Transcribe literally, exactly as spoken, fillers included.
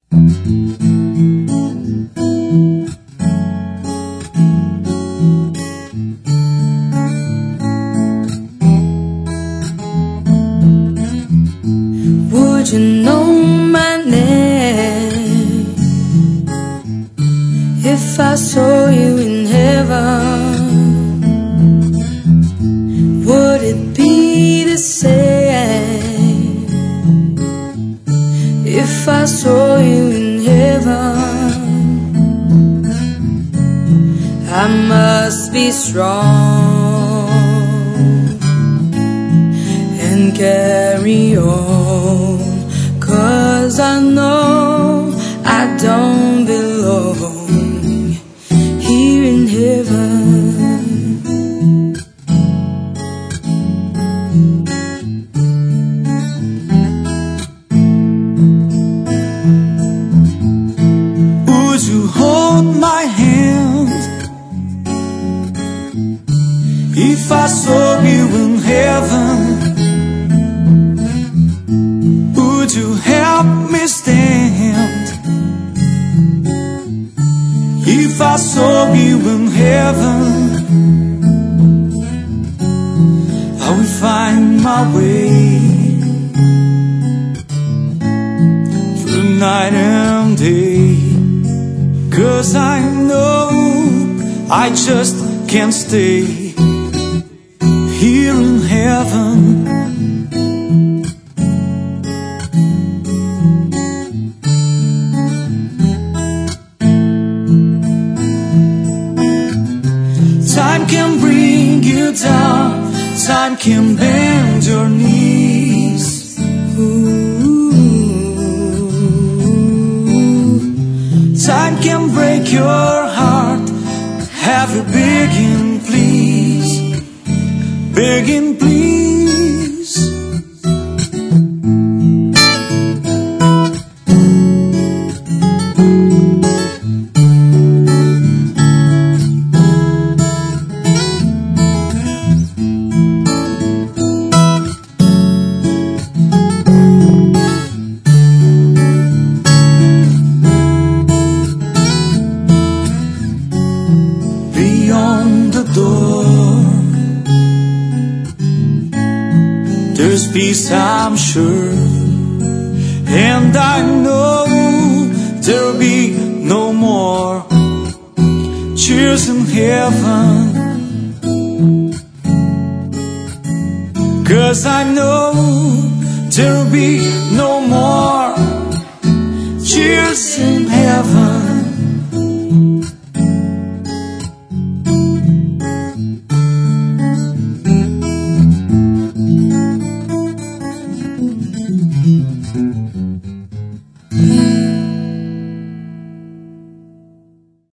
Would you know my name if I saw you in heaven? Would it be the same if I saw you in heaven? I must be strong and carry on, 'cause I know I don't belong here in heaven. Would you hold my hand if I saw you in heaven? Would you help me stand if I saw you in heaven? I will find my way through night and day, 'cause I know I just can't stay here in heaven. Time can bring you down, time can bend your knees. Ooh. Time can break your heart, have you begging please, begging please. There's peace, I'm sure, and I know there'll be no more tears in heaven, 'cause I know there'll be no more tears in heaven.